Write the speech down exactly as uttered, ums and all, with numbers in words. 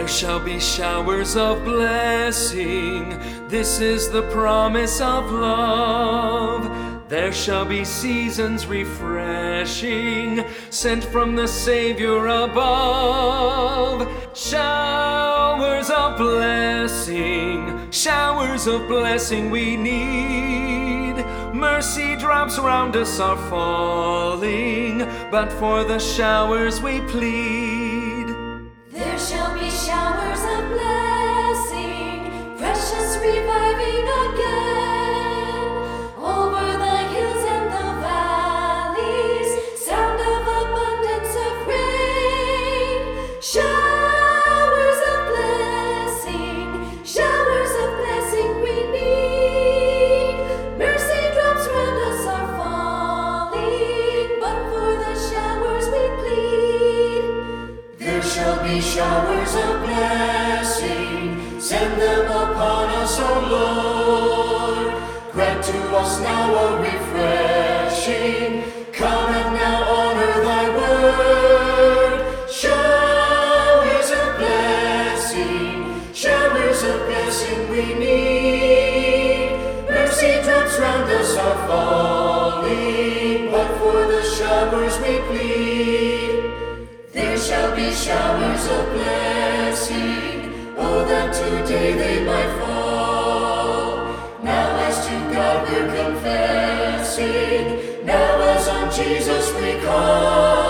There shall be showers of blessing. This is the promise of love. There shall be seasons refreshing, sent from the Savior above. Showers of blessing, showers of blessing we need. Mercy drops round us are falling, but for the showers we plead. There shall be showers of blessing, precious reviving again. Over the hills and the valleys, sound of abundance of rain. Showers of blessing, showers of blessing we need. Mercy drops round us are falling, but for the showers we plead. There shall be showers of blessing, send them upon us, O Lord. Grant to us now a refreshing, come and now honor thy word. Showers of blessing, showers of blessing we need. Mercy drops round us are falling, but for the showers we plead. There shall be showers of blessing, oh that today they might fall. Now as to God we're confessing, now as on Jesus we call.